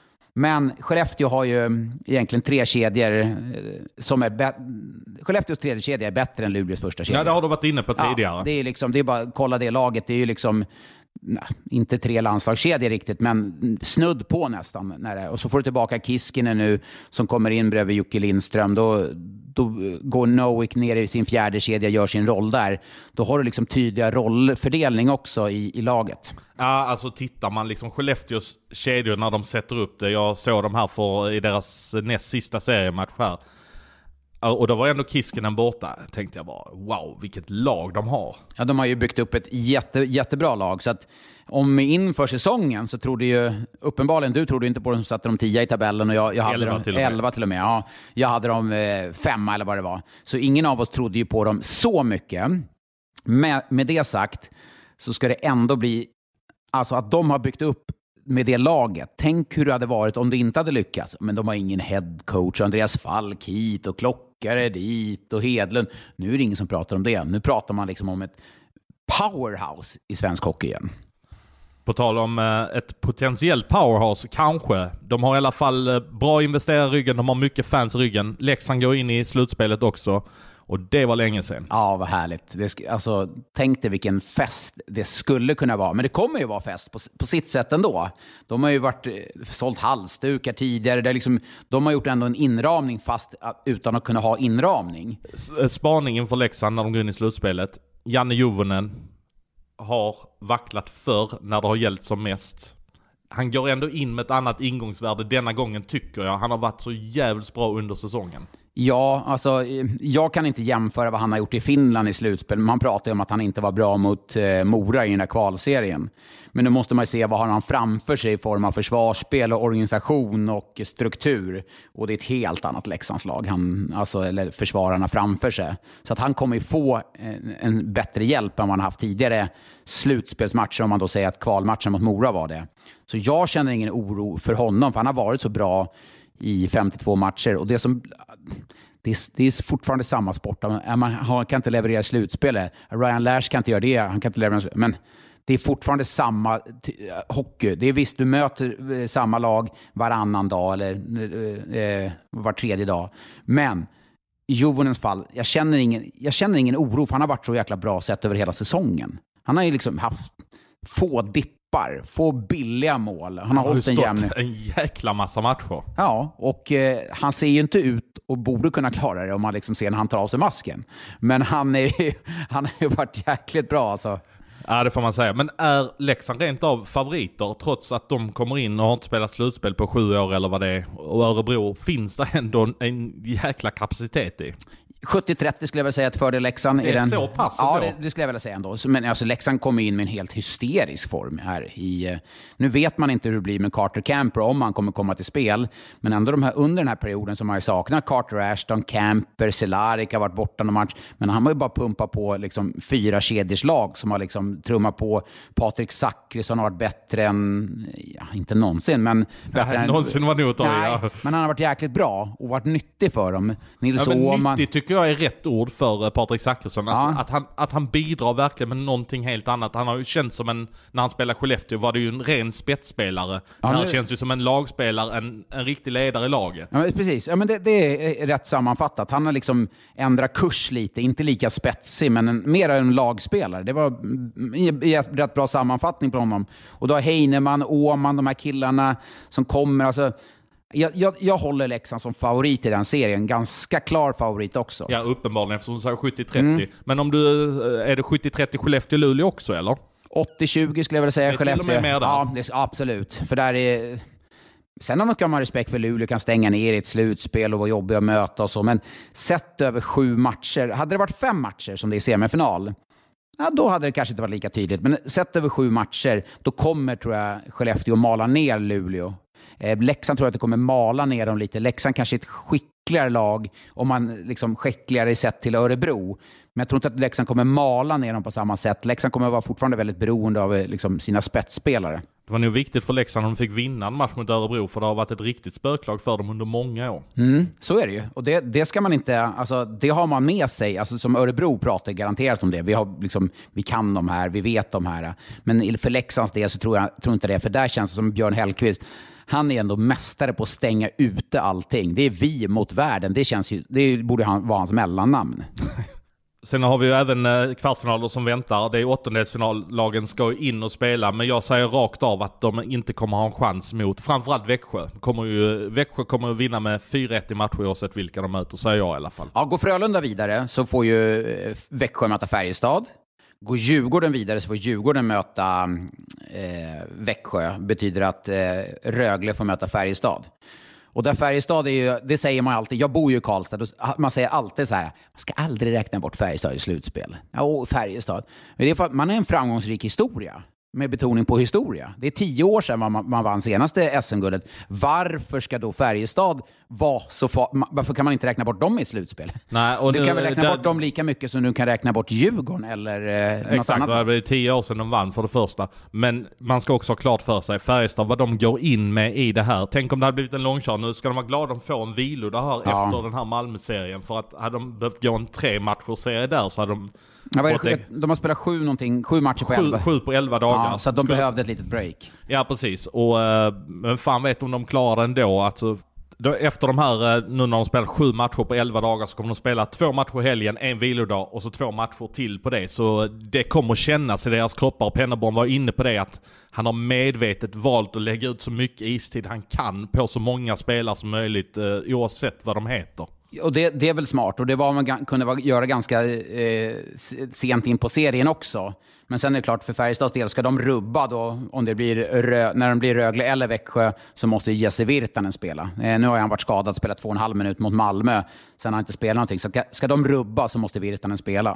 Men Skellefteå har ju egentligen tre kedjor som är bä- Skellefteås tredje kedja är bättre än Luleås första kedja. Ja, det har du varit inne på tidigare. Ja, det är liksom, det är bara kolla det laget, det är ju liksom nej, inte tre landslagskedjor riktigt, men snudd på nästan. När det, och så får du tillbaka Kiskinen nu som kommer in bredvid Jocke Lindström. Då, då går Nowick ner i sin fjärde kedja, gör sin roll där. Då har du liksom tydliga rollfördelning också i, i laget. Ja, alltså tittar man liksom Skellefteås kedjor när de sätter upp det. Jag såg dem här för, i deras näst sista seriematch här. Och då var ändå Kiskinen borta. Tänkte jag bara, wow, vilket lag de har. Ja, de har ju byggt upp ett jätte, jättebra lag. Så att om inför säsongen så trodde ju, uppenbarligen du trodde inte på dem som satte de tio i tabellen. Och jag, jag hade elva dem, till och med. elva till och med. Ja, jag hade dem eh, femma eller vad det var. Så ingen av oss trodde ju på dem så mycket. Med, med det sagt så ska det ändå bli, alltså att de har byggt upp med det laget. Tänk hur det hade varit om det inte hade lyckats. Men de har ingen headcoach. Andreas Falk hit och Klockare dit och Hedlund. Nu är det ingen som pratar om det. Nu pratar man liksom om ett powerhouse i svensk hockey igen. På tal om eh, ett potentiellt powerhouse, kanske. De har i alla fall eh, bra investerare i ryggen. De har mycket fans i ryggen. Leksand går in i slutspelet också. Och det var länge sedan. Ja, vad härligt. Det sk- alltså, tänk dig vilken fest det skulle kunna vara. Men det kommer ju vara fest på, på sitt sätt ändå. De har ju varit eh, sålt halsdukar tidigare. Det är liksom, de har gjort ändå en inramning fast uh, utan att kunna ha inramning. S- spaningen för Leksand när de går in i slutspelet. Janne Juvonen har vacklat förr när det har gällt som mest. Han går ändå in med ett annat ingångsvärde denna gången, tycker jag. Han har varit så jävligt bra under säsongen. Ja, alltså jag kan inte jämföra vad han har gjort i Finland i slutspel. Man pratar ju om att han inte var bra mot eh, Mora i den här kvalserien. Men nu måste man ju se vad har han framför sig i form av försvarsspel och organisation och struktur. Och det är ett helt annat Leksandslag, han, alltså, eller försvararna framför sig. Så att han kommer ju få en, en bättre hjälp än man har haft tidigare slutspelsmatcher, om man då säger att kvalmatchen mot Mora var det. Så jag känner ingen oro för honom, för han har varit så bra i femtiotvå matcher. Och det som... Det är, det är fortfarande samma sport. Man kan inte leverera slutspelet. Ryan Lash kan inte göra det. Han kan inte leverera, men det är fortfarande samma t- hockey. Det är visst, du möter eh, samma lag varannan dag eller eh, var tredje dag. Men i Jovonens fall, jag känner, ingen, jag känner ingen oro, för han har varit så jäkla bra sett över hela säsongen. Han har ju liksom haft få dippar, få billiga mål. Han har, han har hållit en jämn... en jäkla massa matcher. Ja, och eh, han ser ju inte ut och borde kunna klara det om man liksom ser när han tar av sig masken. Men han är han har ju varit jäkligt bra alltså. Ja, det får man säga. Men är Leksand rent av favoriter trots att de kommer in och har inte spelat slutspel på sju år eller vad det är? Och Örebro, finns det ändå en jäkla kapacitet i? sjuttio trettio skulle jag väl säga att fördel Leksand. Det är den... så pass Ja, då. det, det skulle jag väl säga ändå. Men alltså, Leksand kommer in med en helt hysterisk form här. I, nu vet man inte hur det blir med Carter Camper, om han kommer komma till spel. Men ändå de här, under den här perioden som man saknar Carter Ashton, Camper, Cehlárik har varit borta någon match. Men han har ju bara pumpat på liksom, fyra kedjeslag som har liksom, trummat på. Patrik Zackrisson har varit bättre än, ja, inte någonsin, men bättre Nej, än... någonsin var nog Nej, ja. men han har varit jäkligt bra och varit nyttig för dem. Nils ja, men Åhman... nyttig tycker jag är rätt ord för Patrik Zackrisson. Att, Ja. att, han, att han bidrar verkligen med någonting helt annat. Han har ju känt som en, när han spelar Skellefteå var det ju en ren spetsspelare. Ja, han nu- känns ju som en lagspelare, en, en riktig ledare i laget. Ja, men precis. Ja, men det, det är rätt sammanfattat. Han har liksom ändrat kurs lite. Inte lika spetsig, men en, mer en lagspelare. Det var mm, en rätt bra sammanfattning på honom. Och då har Heinemann, Åhman, de här killarna som kommer. Alltså, jag, jag, jag håller Leksand som favorit i den serien. Ganska klar favorit också. Ja, uppenbarligen, eftersom du säger sjuttio trettio. Mm. Men om du, är det sjuttio trettio Skellefteå-Luleå också, eller? åttio tjugo skulle jag vilja säga. Det är till och med mer där. Ja, det, absolut. För där är... Sen har man kan man ha respekt för Luleå, kan stänga ner i ett slutspel och vara jobbiga att möta och så. Men sett över sju matcher, hade det varit fem matcher som det är semifinal, ja, då hade det kanske inte varit lika tydligt. Men sett över sju matcher, då kommer, tror jag, Skellefteå mala ner Luleå. Eh, Leksand tror jag att det kommer mala ner dem lite. Leksand kanske är ett skickligare lag, om man liksom skickligare sett till Örebro. Men jag tror inte att Leksand kommer mala ner dem på samma sätt. Leksand kommer vara fortfarande väldigt beroende av liksom, sina spetsspelare. Det var nog viktigt för Leksand att de fick vinna en match mot Örebro, för det har varit ett riktigt spöklag för dem under många år. Mm, så är det ju. Och det, det ska man inte, alltså, det har man med sig. Alltså, som Örebro pratar garanterat om det. Vi, har, liksom, vi kan de här, vi vet de här. Men för Leksands del så tror jag tror inte det. För där känns det som Björn Hellkvist. Han är ändå mästare på att stänga ute allting. Det är vi mot världen. Det, känns ju, det borde han, vara hans mellannamn. Sen har vi ju även eh, kvartsfinaler som väntar. Det är åttondelsfinallagen ska in och spela. Men jag säger rakt av att de inte kommer ha en chans mot framförallt Växjö. Kommer ju, Växjö kommer att vinna med fyra ett i matcher oavsett vilka de möter, säger jag i alla fall. Ja, går Frölunda vidare så får ju Växjö möta Färjestad. Går Djurgården vidare så får Djurgården möta eh, Växjö. Betyder att eh, Rögle får möta Färjestad. Och där Färjestad är ju, det säger man alltid, jag bor ju i Karlstad, man säger alltid så här, man ska aldrig räkna bort Färjestad i slutspel. Ja, Färjestad. Men det är för att man är en framgångsrik historia, med betoning på historia. Det är tio år sedan man, man vann senaste S M-guldet. Varför ska då Färjestad vara så far, varför kan man inte räkna bort dem i ett slutspel? Nej, och du nu, kan väl räkna där, bort dem lika mycket som du kan räkna bort Djurgården eller eh, något exakt, annat. Exakt, det är tio år sedan de vann för det första. Men man ska också ha klart för sig Färjestad, vad de går in med i det här. Tänk om det hade blivit en långkör. Nu ska de vara glada att de får en vilodag här ja. efter den här Malmö-serien. För att hade de behövt gå en tre matcher serie där så hade de... Ja, fått det, de har spelat sju, någonting, sju matcher på sju, elva. Sju på elva dagar. Ja, så att de Ska... behövde ett litet break. Ja, precis. Och men fan vet om de klarar det ändå. Alltså, då, efter de här, nu när de spelar sju matcher på elva dagar så kommer de spela två matcher i helgen, en vilodag och så två matcher till på det. Så det kommer kännas i deras kroppar. Och Pennerborn var inne på det att han har medvetet valt att lägga ut så mycket istid han kan på så många spelare som möjligt, eh, oavsett vad de heter. Och det, det är väl smart, och det var man kunde göra ganska eh, sent in på serien också. Men sen är det klart, för Färjestads del ska de rubba då, om det blir rö, när de blir Rögle eller Växjö, så måste Jesse Virtanen spela. Eh, nu har han varit skadad, spelat två och en halv minut mot Malmö, sen har han inte spelat någonting. Så ska, ska de rubba så måste Virtanen spela.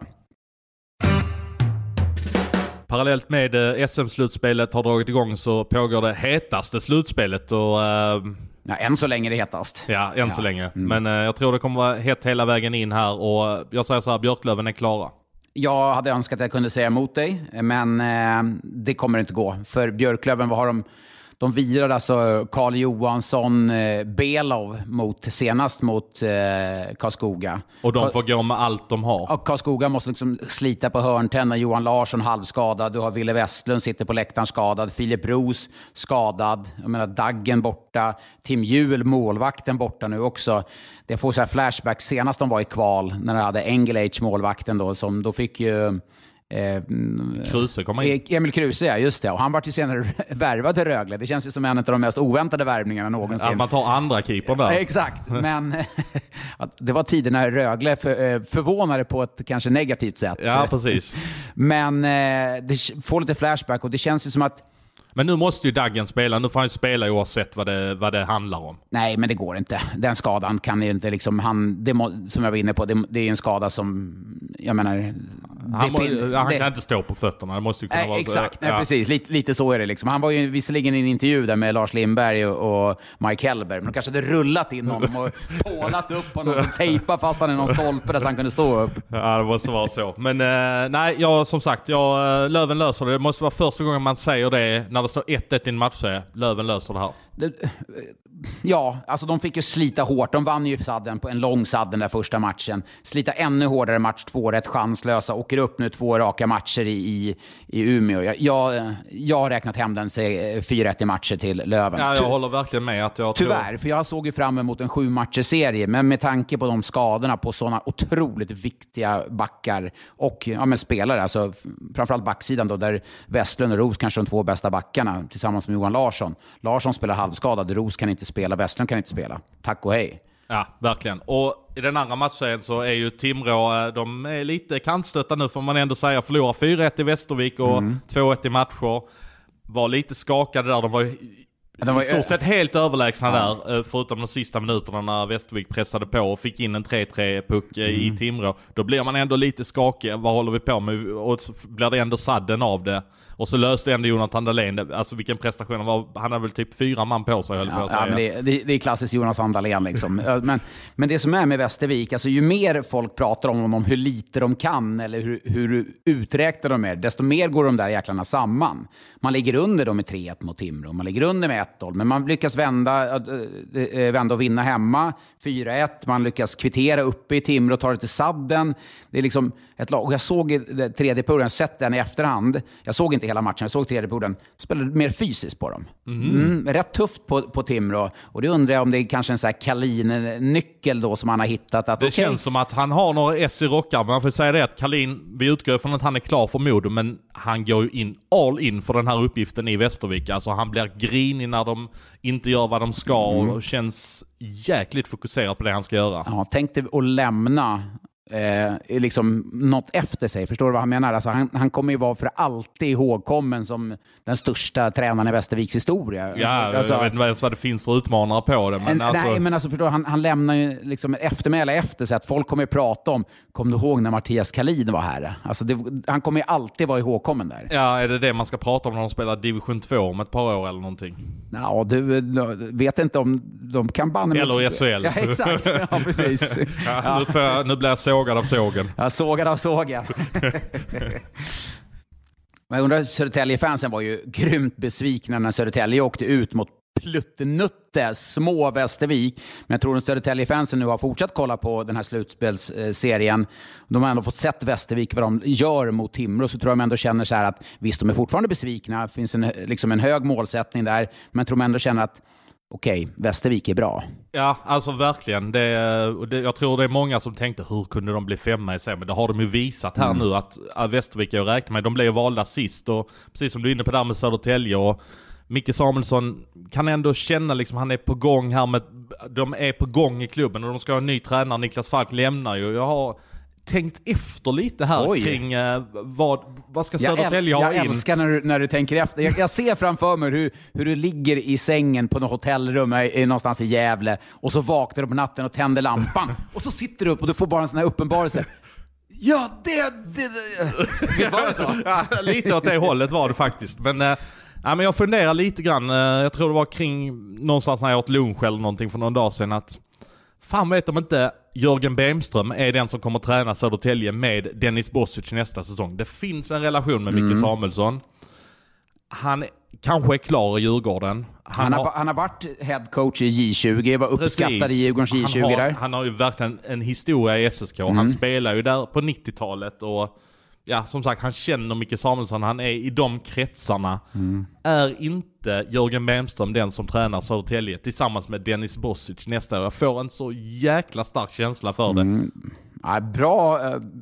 Parallellt med eh, S M-slutspelet har dragit igång så pågår det hetaste slutspelet och... Eh, Ja, än så länge är det hetast. Ja, än ja. så länge. Mm. Men eh, jag tror det kommer vara hett hela vägen in här. Och jag säger så här, Björklöven är klara. Jag hade önskat att jag kunde säga emot dig. Men eh, det kommer inte gå. För Björklöven, vad har de... De virade alltså Carl Johansson, eh, Belov mot, senast mot eh, Karlskoga. Och de får gå med allt de har. Och Karlskoga måste liksom slita på hörntänder. Johan Larsson halvskadad. Du har Ville Westlund sitter på läktaren skadad. Filip Roos skadad. Jag menar Daggen borta. Tim Juhl, målvakten, borta nu också. Det får så här flashback. Senast de var i kval när de hade Engelage, målvakten då. Som då fick ju... Eh, Kruse kommer in. Emil Kruse, ja, just det. Och han var ju senare värvad till Rögle. Det känns ju som en av de mest oväntade värvningarna någonsin. Ja, man tar andra keeper där. Exakt, men det var tiden när Rögle för, förvånade på ett kanske negativt sätt. Ja, precis. Men det får lite flashback och det känns ju som att Men nu måste ju Daggen spela. Nu får han ju spela oavsett vad det, vad det handlar om. Nej, men det går inte. Den skadan kan ju inte liksom... Han, det må, som jag var inne på, det, det är en skada som... Jag menar... Han, må, det, han det, kan inte stå på fötterna. Det måste ju kunna äh, vara exakt, så, nej, ja. precis. Lite, lite så är det liksom. Han var ju visserligen i en intervju där med Lars Lindberg och, och Mike Hellberg. Men de kanske hade rullat in honom och pålat upp honom och tejpat fast han i någon stolpe där så han kunde stå upp. Ja, det måste vara så. Men eh, nej, jag, som sagt, jag, Löven löser det. Det måste vara första gången man säger det när det står ett ett i en match. Löven löser det här. Det, ja, alltså de fick ju slita hårt. De vann ju sadden på en lång sadden där första matchen. Slita ännu hårdare match två, rätt chanslösa. Åker upp nu två raka matcher i, i, i Umeå. Jag, jag, jag har räknat hem den fyra ett i matcher till Löven. Ja, jag Ty- håller verkligen med. Att jag Tyvärr, tror... för jag såg ju fram emot en sju matcher-serie. Men med tanke på de skadorna på sådana otroligt viktiga backar och ja, men spelare, alltså framförallt backsidan då, där Westlund och Roos kanske de två bästa backarna tillsammans med Johan Larsson. Larsson spelar halvskadad, Roos kan inte spela, Westlund kan inte spela. Tack och hej. Ja, verkligen. Och i den andra matchen så är ju Timrå, de är lite kantstötta nu får man ändå säga. Förlorar fyra ett i Västervik och mm. två ett i matcher. Var lite skakade där, de var ju Ja, var i stort sett helt överlägsna ja. där, förutom de sista minuterna när Västervik pressade på och fick in en tre tre-puck mm. i Timrå. Då blir man ändå lite skakig. Vad håller vi på med? Och så blir det ändå sadden av det. Och så löste ändå Jonathan Dahlén. Alltså vilken prestation. Var, han hade väl typ fyra man på sig, höll ja, på att säga. Ja, men det, det, det är klassiskt Jonathan Dahlén liksom. men, men det som är med Västervik, alltså ju mer folk pratar om, om hur lite de kan eller hur, hur uträknade de är, desto mer går de där jäklarna samman. Man ligger under dem med tre ett mot Timrå. Man ligger under med ett noll. Men man lyckas vända, äh, vända och vinna hemma. fyra ett. Man lyckas kvittera uppe i Timrå och ta det till sadden. Det är liksom ett lag. Och jag såg i tredje perioden, sett den i efterhand. Jag såg inte hela matchen. Jag såg tredje perioden. Spelade mer fysiskt på dem. Mm. Mm, rätt tufft på, på Timrå. Och det undrar jag om det är kanske en sån här Kalin-nyckel då som han har hittat. Att, det okay. känns som att han har några S i rockar. Man får säga det att Kalin, vi utgår från att han är klar för Modo, men han går ju in all in för den här uppgiften i Västervik. Alltså han blir grinig när de inte gör vad de ska mm. och känns jäkligt fokuserad på det han ska göra. Ja, tänk dig att lämna eh, liksom något efter sig. Förstår du vad han menar? Alltså, han, han kommer ju vara för alltid ihågkommen som den största tränaren i Västerviks historia. Ja, alltså, jag vet inte vad det finns för utmanare på det. Men en, alltså... Nej, men alltså förstår du, han, han lämnar ju liksom ett eftermäle efter sig att folk kommer att prata om, kom du ihåg när Mattias Kalin var här? Alltså det, han kommer ju alltid vara ihågkommen där. Ja, är det det man ska prata om när de spelar division två om ett par år eller någonting? Ja, du, du vet inte om de kan banna... Eller S H L. Ja, exakt. Ja, precis. Ja, ja. Nu, får jag, nu blir jag sågad av sågen. Ja, sågad av sågen. Men jag undrar, Södertälje-fansen var ju grymt besvikna när Södertälje åkte ut mot pluttenutte små Västervik. Men jag tror att Södertälje-fansen nu har fortsatt kolla på den här slutspelsserien. De har ändå fått sett Västervik vad de gör mot Timrå, så tror jag de ändå känner så här att visst, de är fortfarande besvikna. Det finns en, liksom en hög målsättning där. Men jag tror de ändå känner att okej, okay, Västervik är bra. Ja, alltså verkligen. Det, det, jag tror det är många som tänkte, hur kunde de bli femma i sig? Men det har de ju visat här mm. nu att, att Västervik är att räkna med. De blev valda sist och precis som du är inne på där med Södertälje och Micke Samuelsson kan ändå känna liksom han är på gång här med, de är på gång i klubben och de ska ha en ny tränare. Niklas Falk lämnar ju. Jag har tänkt efter lite här Oj. kring uh, vad, vad ska Södertälje ha jag in? Jag älskar när du, när du tänker efter. Jag, jag ser framför mig hur, hur du ligger i sängen på något hotellrum i, någonstans i Gävle och så vaknar du på natten och tänder lampan och så sitter du upp och du får bara en sån här uppenbarelse. Ja, det... det, det. Visst var det så? Ja, lite åt det hållet var det faktiskt. Men... Uh, Ja, men jag funderar lite grann, jag tror det var kring någonstans när jag åt lunch eller någonting för någon dag sedan att fan vet om inte Jörgen Bemström är den som kommer träna Södertälje med Dennis Bosic nästa säsong. Det finns en relation med Micke mm. Samuelsson. Han kanske är klar i Djurgården. Han, han, har, har, han har varit head coach i J tjugo, var uppskattad precis. i Djurgårdens J tjugo han har, där. Han har ju verkligen en historia i S S K. Mm. Han spelar ju där på nittiotalet och ja, som sagt, han känner Micke Samuelsson. Han är i de kretsarna. Mm. Är inte Jörgen Bemström den som tränar Södertälje tillsammans med Dennis Bosic nästa år? Jag får en så jäkla stark känsla för det. Mm. Ja, bra,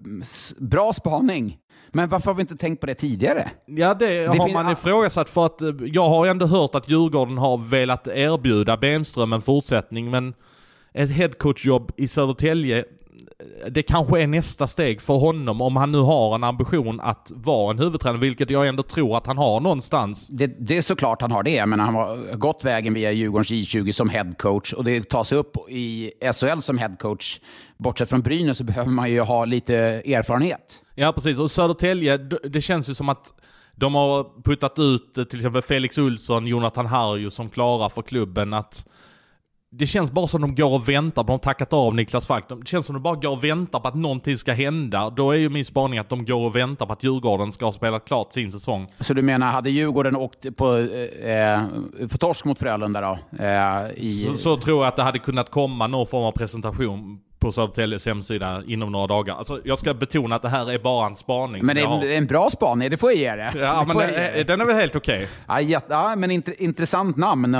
bra spaning. Men varför har vi inte tänkt på det tidigare? Ja, det, det har man ifrågasatt för att jag har ändå hört att Djurgården har velat erbjuda Bemström en fortsättning, men ett headcoachjobb i Södertälje, det kanske är nästa steg för honom om han nu har en ambition att vara en huvudtränare, vilket jag ändå tror att han har någonstans. Det, det är såklart han har det, men han har gått vägen via Djurgårdens J tjugo som headcoach och det tas upp i S H L som headcoach. Bortsett från Brynäs så behöver man ju ha lite erfarenhet. Ja, precis. Och Södertälje, det känns ju som att de har puttat ut till exempel Felix Olsson, Jonathan Harju som klara för klubben. Att det känns bara som de går och väntar på, de har tackat av Niklas Falk. Det känns som de bara går och väntar på att någonting ska hända. Då är ju min spaning att de går och väntar på att Djurgården ska spela klart sin säsong. Så du menar, hade Djurgården åkt på, eh, på torsk mot Frölunda då? Eh, i... så, så tror jag att det hade kunnat komma någon form av presentation på Södertäljes hemsida inom några dagar. Alltså, jag ska betona att det här är bara en spaning. Men det är en bra spaning, det får jag ge det. Ja, det men det, den är väl helt okej. Okay. Ja, jätte, ja, men int- intressant namn.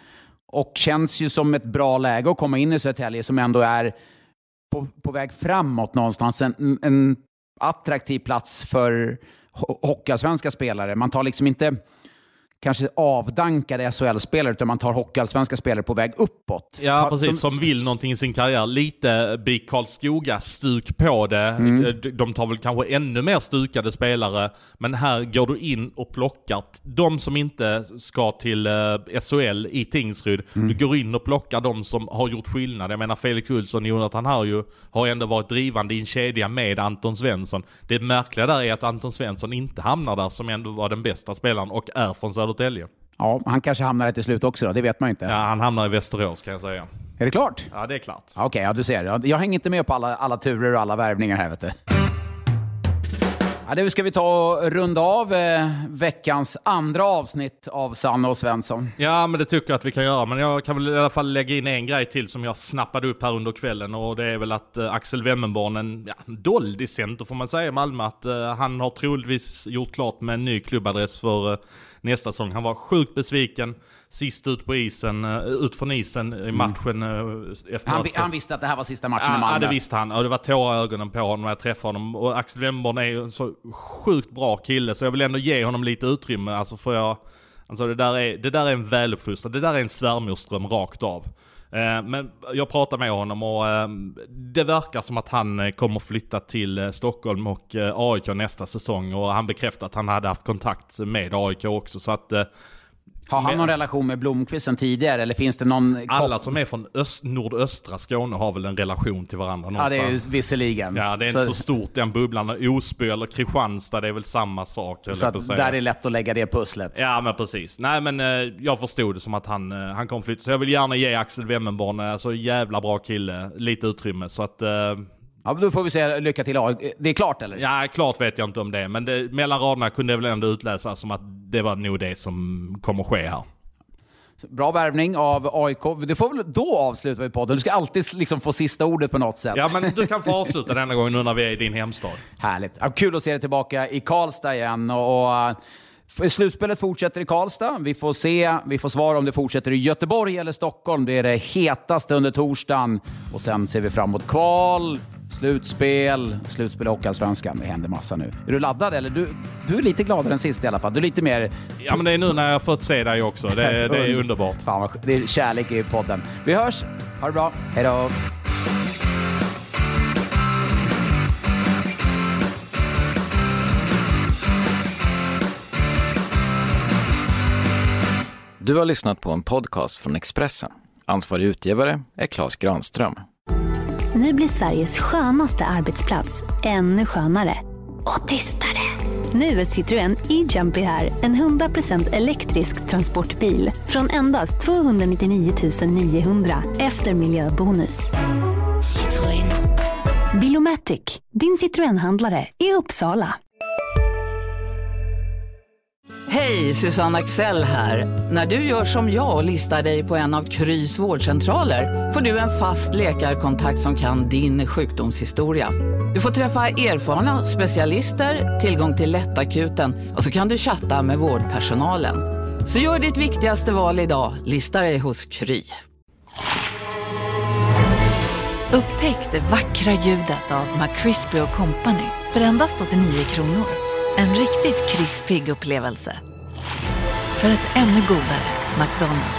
Och känns ju som ett bra läge att komma in i Södertälje som ändå är på, på väg framåt någonstans. En, en attraktiv plats för ho- hockeyallsvenska spelare. Man tar liksom inte kanske avdankade S H L-spelare utan man tar hockeyallsvenska spelare på väg uppåt. Ja, tar, precis. Som, som vill någonting i sin karriär. Lite B. Karlskoga stuk på det. Mm. De tar väl kanske ännu mer stukade spelare. Men här går du in och plockar de som inte ska till S H L i Tingsryd. Mm. Du går in och plockar de som har gjort skillnad. Jag menar, Felix Olsson och Jonathan Harju har ändå varit drivande i en kedja med Anton Svensson. Det märkliga där är att Anton Svensson inte hamnar där som ändå var den bästa spelaren och är från Södertälje. Ja, han kanske hamnar där till slut också då, det vet man inte. Ja, han hamnar i Västerås kan jag säga. Är det klart? Ja, det är klart. Okej, okay, ja, du ser. Jag hänger inte med på alla, alla turer och alla värvningar här, vet du. Ja, det ska vi ta och runda av eh, veckans andra avsnitt av Sanne och Svensson. Ja, men det tycker jag att vi kan göra. Men jag kan väl i alla fall lägga in en grej till som jag snappade upp här under kvällen. Och det är väl att eh, Axel Wemmenborn, en ja, dold i center får man säga i Malmö, att eh, han har troligtvis gjort klart med en ny klubbadress för eh, nästa säsong. Han var sjukt besviken sist ut på isen, uh, ut från isen i matchen. Uh, efter han, han visste att det här var sista matchen ja, i Malmö. Ja, det visste han. Och det var tårar i ögonen på honom när jag träffade honom. Och Axel Wemmenborn är ju en så sjukt bra kille, så jag vill ändå ge honom lite utrymme. Alltså för jag, alltså det där är, det där är en väluppfostrad, det där är en svärmorström rakt av. Eh, men jag pratar med honom och eh, det verkar som att han kommer flytta till eh, Stockholm och eh, A I K nästa säsong. Och han bekräftade att han hade haft kontakt med A I K också, så att... Eh, Har han någon relation med Blomqvist sen tidigare, eller finns det någon... Alla som är från öst, nordöstra Skåne har väl en relation till varandra någonstans. Ja, det är visserligen. Ja, det är så... inte så stort den bubblan. Osby eller Kristianstad, det är väl samma sak. Så att där är lätt att lägga det pusslet. Ja, men precis. Nej, men eh, jag förstod det som att han, eh, han kom flytta. Så jag vill gärna ge Axel Wemmenborn, eh, så jävla bra kille, lite utrymme. Så att... Eh, Ja, men då får vi se, lycka till. Det är klart, eller? Ja, klart vet jag inte om det. Men det, mellan raderna kunde jag väl ändå utläsa som att det var nog det som kommer ske här. Bra värvning av A I K. Det får väl då avsluta vi podden. Du ska alltid liksom få sista ordet på något sätt. Ja, men du kan få avsluta denna gång nu när vi är i din hemstad. Härligt. Ja, kul att se dig tillbaka i Karlstad igen. Och, och slutspelet fortsätter i Karlstad. Vi får se, vi får svara om det fortsätter i Göteborg eller Stockholm. Det är det hetaste under torsdagen. Och sen ser vi framåt kval, slutspel, slutspel och Hockeyallsvenskan. Det händer massa nu. Är du laddad eller? Du, du är lite gladare än sist i alla fall. Du är lite mer... Ja, men det är nu när jag har fått se dig också. Det är, det är underbart. Fan vad, det är kärlek i podden. Vi hörs. Ha det bra. Hej då. Du har lyssnat på en podcast från Expressen. Ansvarig utgivare är Claes Granström. Nu blir Sveriges skönaste arbetsplats ännu skönare. Och tystare. Nu är Citroën e-Jumpy här. En hundra procent elektrisk transportbil. Från endast tvåhundranittionio tusen niohundra efter miljöbonus. Citroën. Bilomatic. Din Citroën-handlare i Uppsala. Hej, Susanne Axel här. När du gör som jag och listar dig på en av Krys vårdcentraler får du en fast läkarkontakt som kan din sjukdomshistoria. Du får träffa erfarna specialister, tillgång till lättakuten och så kan du chatta med vårdpersonalen. Så gör ditt viktigaste val idag, lista dig hos Kry. Upptäck det vackra ljudet av McCrispy och Company för endast åttionio kronor. En riktigt krispig upplevelse. För ett ännu godare McDonald's.